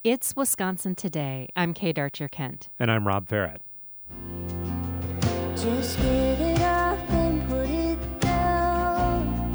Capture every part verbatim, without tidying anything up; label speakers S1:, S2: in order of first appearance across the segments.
S1: It's Wisconsin Today. I'm Kate Archer-Kent.
S2: And I'm Rob Farrett.
S3: Just give it up and put it down.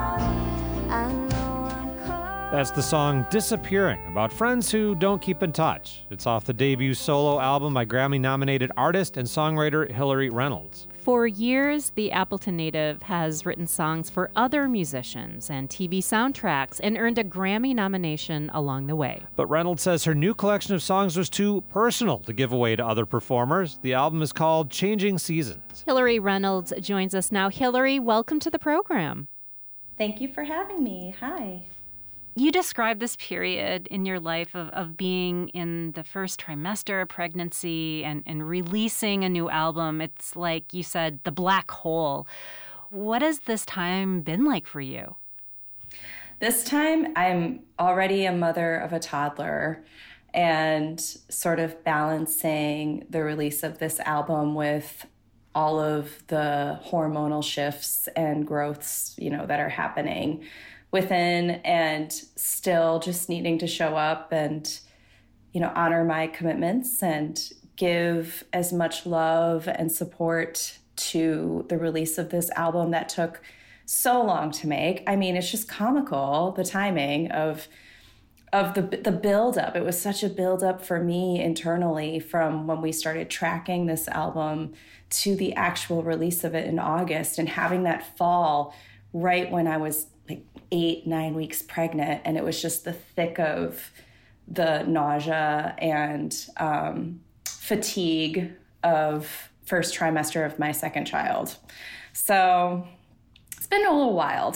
S3: I know I'm caught.
S2: That's the song Disappearing, about friends who don't keep in touch. It's off the debut solo album by Grammy-nominated artist and songwriter Hillary Reynolds.
S1: For years, the Appleton native has written songs for other musicians and T V soundtracks and earned a Grammy nomination along the way.
S2: But Reynolds says her new collection of songs was too personal to give away to other performers. The album is called Changing Seasons.
S1: Hillary Reynolds joins us now. Hillary, welcome to the program.
S4: Thank you for having me. Hi.
S1: You described this period in your life of, of being in the first trimester of pregnancy and, and releasing a new album. It's like you said, the black hole. What has this time been like for you?
S4: This time, I'm already a mother of a toddler and sort of balancing the release of this album with all of the hormonal shifts and growths, you know, that are happening within, and still just needing to show up and, you know, honor my commitments and give as much love and support to the release of this album that took so long to make. I mean, it's just comical, the timing of of the the buildup. It was such a buildup for me internally from when we started tracking this album to the actual release of it in August, and having that fall right when I was like eight, nine weeks pregnant. And it was just the thick of the nausea and um, fatigue of first trimester of my second child. So it's been a little wild.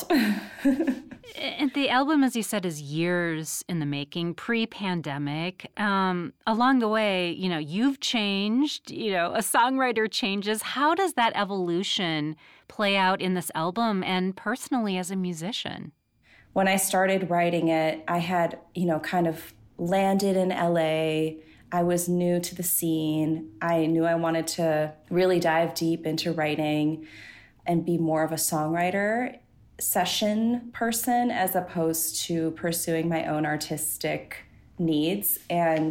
S1: And the album, as you said, is years in the making, pre-pandemic. Um, along the way, you know, you've changed, you know, a songwriter changes. How does that evolution play out in this album and personally as a musician?
S4: When I started writing it, I had, you know, kind of landed in L A. I was new to the scene. I knew I wanted to really dive deep into writing and be more of a songwriter session person as opposed to pursuing my own artistic needs. And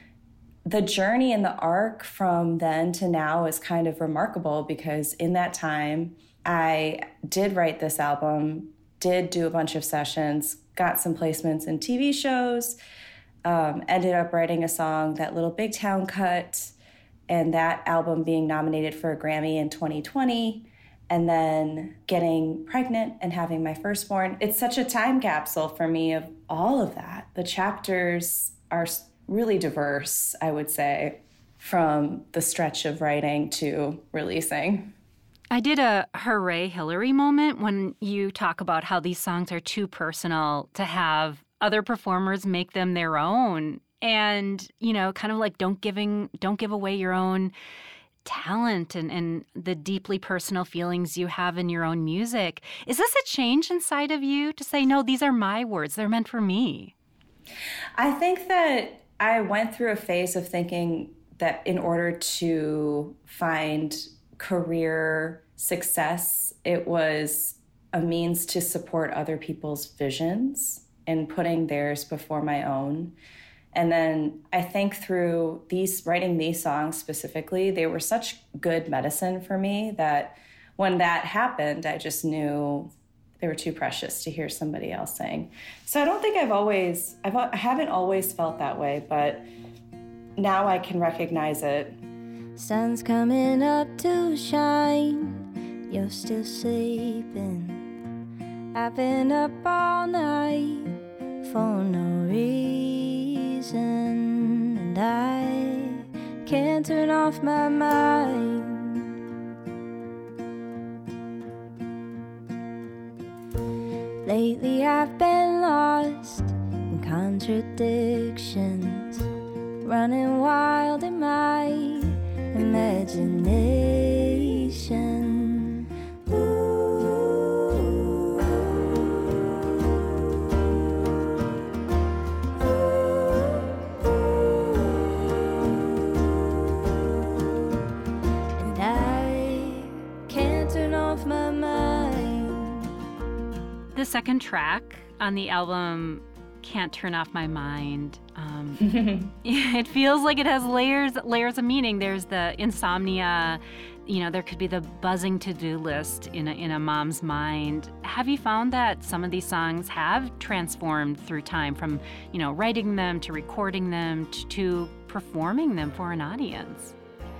S4: the journey and the arc from then to now is kind of remarkable, because in that time, I did write this album, did do a bunch of sessions, got some placements in T V shows, um, ended up writing a song that Little Big Town cut, and that album being nominated for a Grammy in twenty twenty. And then getting pregnant and having my firstborn. It's such a time capsule for me of all of that. The chapters are really diverse, I would say, from the stretch of writing to releasing.
S1: I did a hooray Hillary moment when you talk about how these songs are too personal to have other performers make them their own. And, you know, kind of like don't giving don't give away your own talent and, and the deeply personal feelings you have in your own music. Is this a change inside of you to say, no, these are my words, they're meant for me?
S4: I think that I went through a phase of thinking that in order to find career success, it was a means to support other people's visions and putting theirs before my own. And then I think through these writing these songs specifically, they were such good medicine for me that when that happened, I just knew they were too precious to hear somebody else sing. So I don't think I've always, I've, I haven't always felt that way, but now I can recognize it.
S3: Sun's coming up to shine. You're still sleeping. I've been up all night for no reason. And I can't turn off my mind. Lately I've been lost in contradictions, running wild in my imagination. Ooh.
S1: The second track on the album, Can't Turn Off My Mind, um, It feels like it has layers layers of meaning. There's the insomnia, you know, there could be the buzzing to-do list in a, in a mom's mind. Have you found that some of these songs have transformed through time from, you know, writing them to recording them to, to performing them for an audience?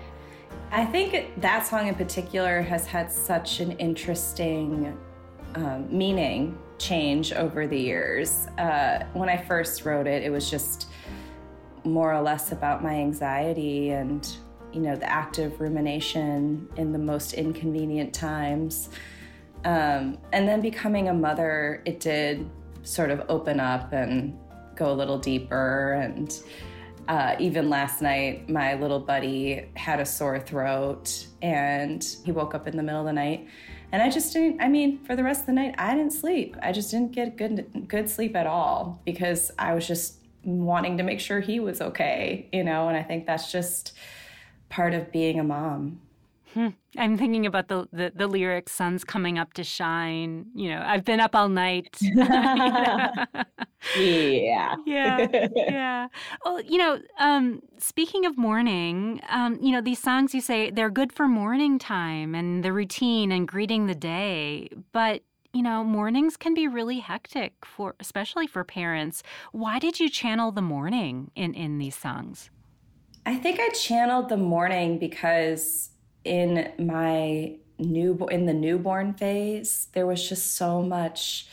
S4: I think that song in particular has had such an interesting um, meaning change over the years. Uh, when I first wrote it, it was just more or less about my anxiety and, you know, the active rumination in the most inconvenient times. Um, and then becoming a mother, it did sort of open up and go a little deeper. And uh, even last night, my little buddy had a sore throat and he woke up in the middle of the night. And I just didn't, I mean, for the rest of the night, I didn't sleep. I just didn't get good, good sleep at all because I was just wanting to make sure he was okay, you know, and I think that's just part of being a mom.
S1: Hmm. I'm thinking about the, the, the lyrics, sun's coming up to shine, you know, I've been up all night.
S4: Yeah.
S1: Yeah, yeah. Oh, you know, um, speaking of morning, um, you know, these songs you say, they're good for morning time and the routine and greeting the day, but you know, mornings can be really hectic for, especially for parents. Why did you channel the morning in, in these songs?
S4: I think I channeled the morning because in my new in the newborn phase, there was just so much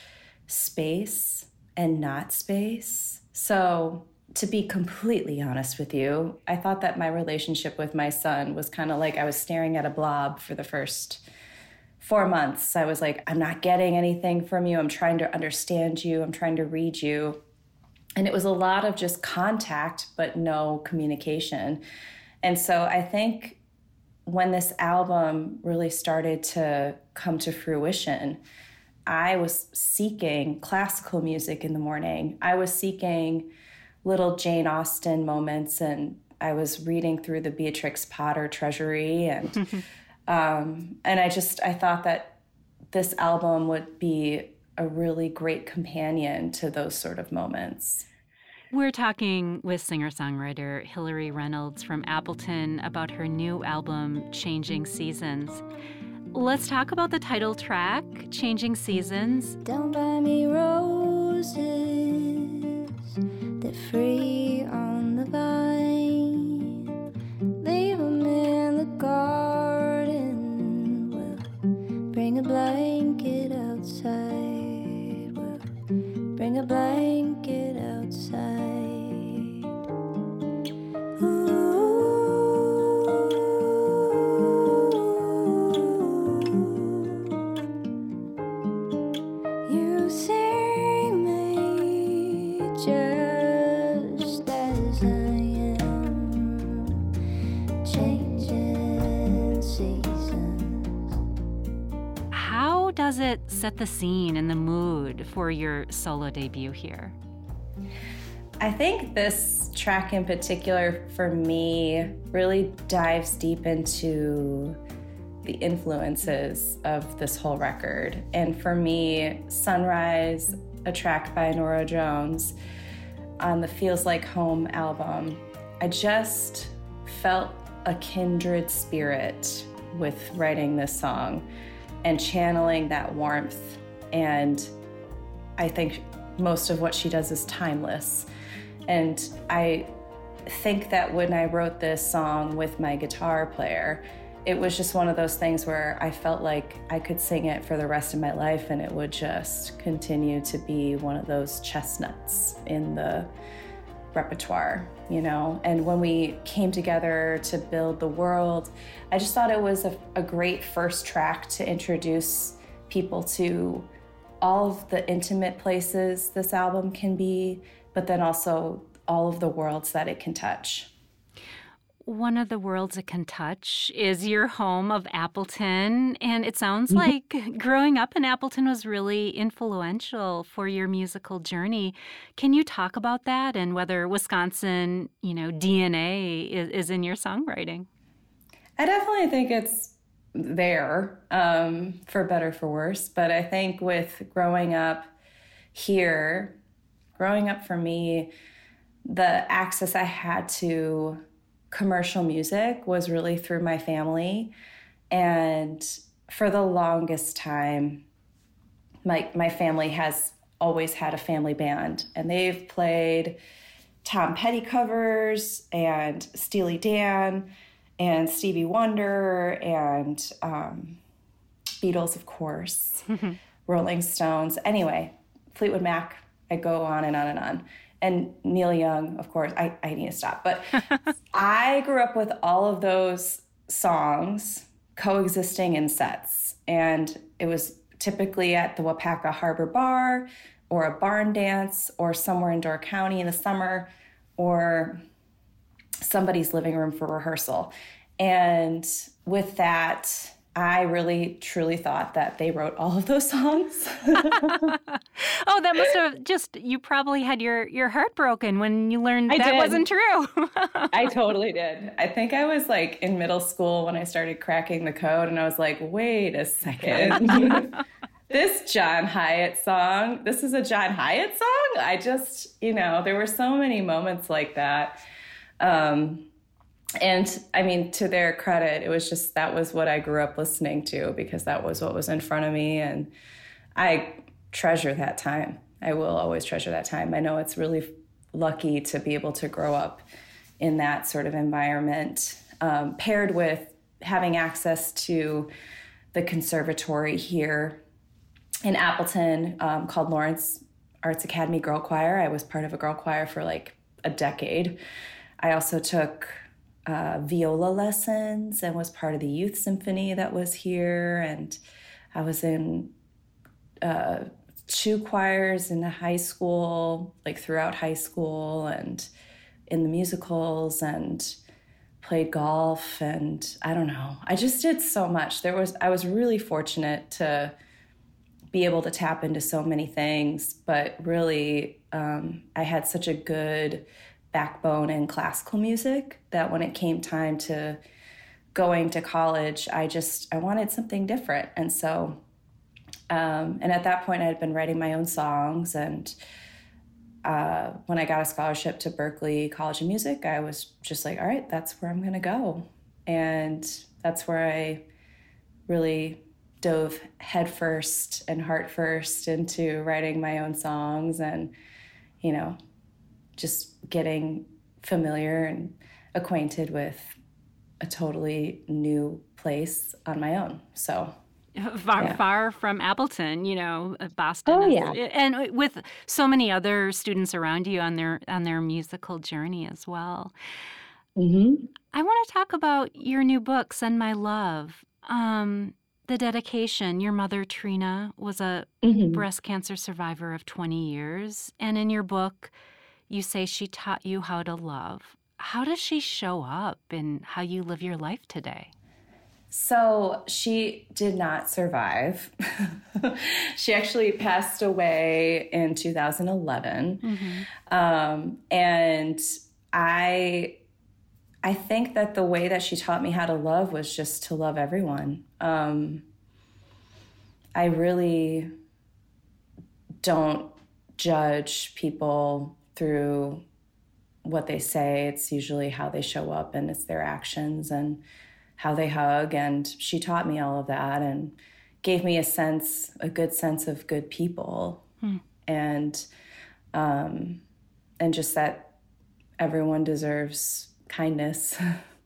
S4: space and not space. So to be completely honest with you, I thought that my relationship with my son was kind of like I was staring at a blob for the first four months. I was like, I'm not getting anything from you. I'm trying to understand you. I'm trying to read you. And it was a lot of just contact, but no communication. And so I think when this album really started to come to fruition, I was seeking classical music in the morning. I was seeking little Jane Austen moments, and I was reading through the Beatrix Potter Treasury and Um, and I just, I thought that this album would be a really great companion to those sort of moments.
S1: We're talking with singer-songwriter Hilary Reynolds from Appleton about her new album, Changing Seasons. Let's talk about the title track, Changing Seasons.
S3: Don't buy me roses, they're free on the vine. Leave them in the garden. Bring a blanket outside. We'll bring a blanket outside. Ooh. You see me just as I am, changing seasons.
S1: How does it set the scene and the mood for your solo debut here?
S4: I think this track in particular, for me, really dives deep into the influences of this whole record. And for me, Sunrise, a track by Norah Jones on the Feels Like Home album, I just felt a kindred spirit with writing this song and channeling that warmth. And I think most of what she does is timeless. And I think that when I wrote this song with my guitar player, it was just one of those things where I felt like I could sing it for the rest of my life and it would just continue to be one of those chestnuts in the repertoire, you know? And when we came together to build The World, I just thought it was a, a great first track to introduce people to all of the intimate places this album can be, but then also all of the worlds that it can touch.
S1: One of the worlds it can touch is your home of Appleton, and it sounds like growing up in Appleton was really influential for your musical journey. Can you talk about that and whether Wisconsin, you know, D N A is, is in your songwriting?
S4: I definitely think it's there, um, for better, for worse. But I think with growing up here, growing up for me, the access I had to commercial music was really through my family. And for the longest time, my, my family has always had a family band, and they've played Tom Petty covers and Steely Dan and Stevie Wonder and um, Beatles, of course, Rolling Stones. Anyway, Fleetwood Mac, I go on and on and on. And Neil Young, of course. I, I need to stop. But I grew up with all of those songs coexisting in sets. And it was typically at the Wapaka Harbor Bar or a barn dance or somewhere in Door County in the summer or somebody's living room for rehearsal. And with that, I really, truly thought that they wrote all of those songs.
S1: Oh, that must have just, you probably had your, your heart broken when you learned
S4: I
S1: that
S4: did.
S1: wasn't true.
S4: I totally did. I think I was like in middle school when I started cracking the code, and I was like, wait a second. This John Hyatt song, this is a John Hyatt song? I just, you know, there were so many moments like that. Um, and I mean, to their credit, it was just, that was what I grew up listening to because that was what was in front of me. And I treasure that time. I will always treasure that time. I know it's really lucky to be able to grow up in that sort of environment, um, paired with having access to the conservatory here in Appleton, um, called Lawrence Arts Academy Girl Choir. I was part of a girl choir for like a decade. I also took uh, viola lessons and was part of the youth symphony that was here. And I was in uh, two choirs in high school, like throughout high school, and in the musicals, and played golf. And I don't know, I just did so much. There was, I was really fortunate to be able to tap into so many things, but really um, I had such a good backbone in classical music that when it came time to going to college, I just, I wanted something different. And so, um, and at that point I had been writing my own songs. And uh, when I got a scholarship to Berklee College of Music, I was just like, all right, that's where I'm going to go. And that's where I really dove headfirst and heart first into writing my own songs and, you know, just getting familiar and acquainted with a totally new place on my own. So
S1: far,
S4: yeah.
S1: far from Appleton, you know, Boston.
S4: Oh,
S1: is,
S4: yeah.
S1: And with so many other students around you on their on their musical journey as well.
S4: Mm-hmm.
S1: I want to talk about your new book, Send My Love. Um, the dedication, your mother, Trina, was a
S4: Mm-hmm.
S1: breast cancer survivor of twenty years. And in your book, you say she taught you how to love. How does she show up in how you live your life today?
S4: So she did not survive. She actually passed away in two thousand eleven. Mm-hmm. Um, and I, I think that the way that she taught me how to love was just to love everyone. Um, I really don't judge people through what they say. It's usually how they show up, and it's their actions and how they hug. And she taught me all of that and gave me a sense, a good sense of good people. Hmm. And, um, and just that everyone deserves kindness.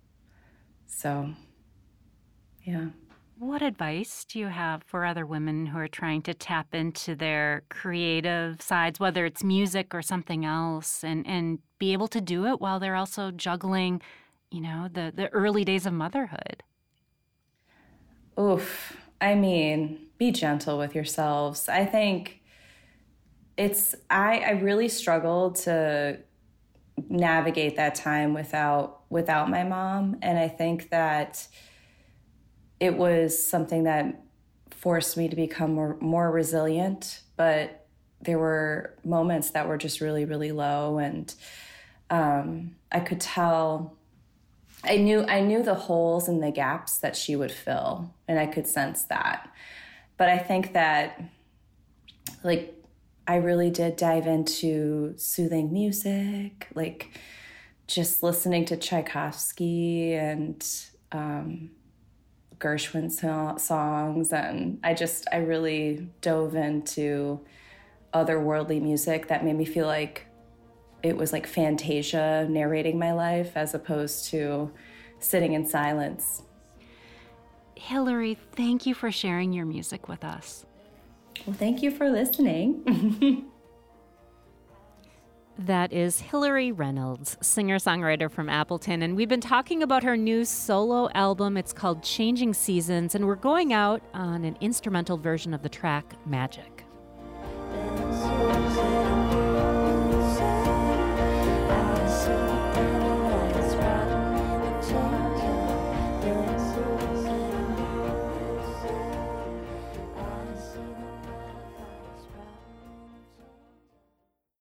S4: So, yeah.
S1: What advice do you have for other women who are trying to tap into their creative sides, whether it's music or something else, and, and be able to do it while they're also juggling, you know, the, the early days of motherhood?
S4: Oof. I mean, be gentle with yourselves. I think it's, I, I really struggled to navigate that time without, without my mom. And I think that it was something that forced me to become more, more resilient, but there were moments that were just really, really low. And um, I could tell, I knew, I knew the holes and the gaps that she would fill, and I could sense that. But I think that, like, I really did dive into soothing music, like just listening to Tchaikovsky and um, Gershwin so- songs. And I just, I really dove into otherworldly music that made me feel like it was like Fantasia narrating my life as opposed to sitting in silence.
S1: Hilary, thank you for sharing your music with us.
S4: Well, thank you for listening.
S1: That is Hilary Reynolds, singer-songwriter from Appleton, and we've been talking about her new solo album. It's called Changing Seasons, and we're going out on an instrumental version of the track Magic.